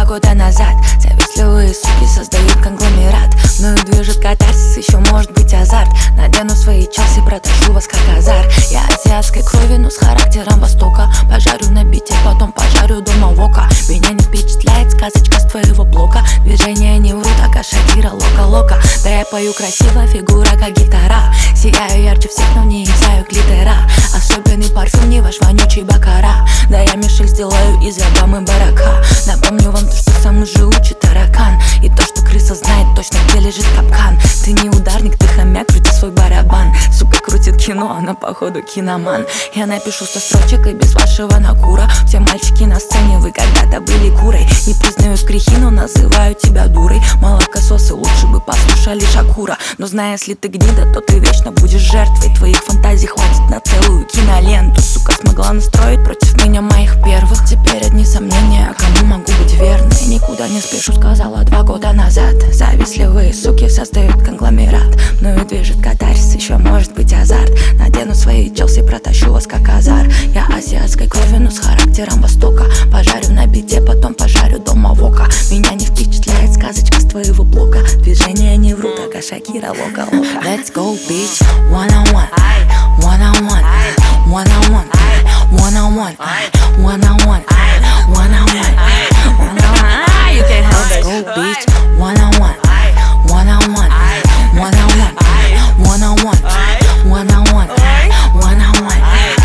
года назад. Завистливые суки создают конгломерат. Мною движет катарсис, еще может быть азарт. Надену свои челси, протащу вас как азар. Я азиатской крови, но с характером Востока. Пожарю на бите, потом пожарю дома вока. Меня не впечатляет сказочка с твоего блока. Движения не врут, а Шакира, лока-лока. Да я пою красиво, фигура как гитара. Сияю ярче всех, но не изаю глиттера. Особенный парфюм, не ваш вонючий бакара. Да я Мишель сделаю из Обамы барака. Напомню вам то, что самый живучий таракан. И то, что крыса знает точно, где лежит капкан. Ты не ударник, ты хомяк, крути свой барабан. Сука крутит кино, она походу киноман. Я напишу 100 строчек и без вашего накура. Все мальчики на сцене, вы когда-то были курой. Не признают грехи, но называют тебя дурой. Молокососы лучше бы послушали Шакура. Но зная, если ты гнида, то ты вечно будешь жертвой. Твоих фантазий хватит на целую киноленту. Сука смогла настроить против меня моих первых. Теперь одни сомнения, а кому могу быть верной? Никуда не спешу, сказала 2 года назад. Завистливые суки создают конгломерат. Мною движет катарсис, еще может быть азарт. Надену свои челси, протащу вас как азар. Я азиатской крови, но с характером Востока. Пожарю на бите, потом пожарю дома вока. Меня не впечатляет сказочка с твоего блока. Движения не врут, а Шакира, лока-лока. Let's go, bitch, one-on-one, one-on-one, one-on-one, one-on-one, one-on-one, one-on-one, one-on-one. You can't help it. Let's go, bitch, one-on-one, one-on-one, one-on-one, one-on-one, one-on-one, one-on-one.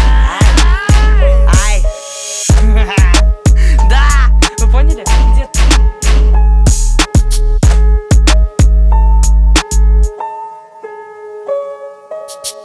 Да, вы поняли? Где ты?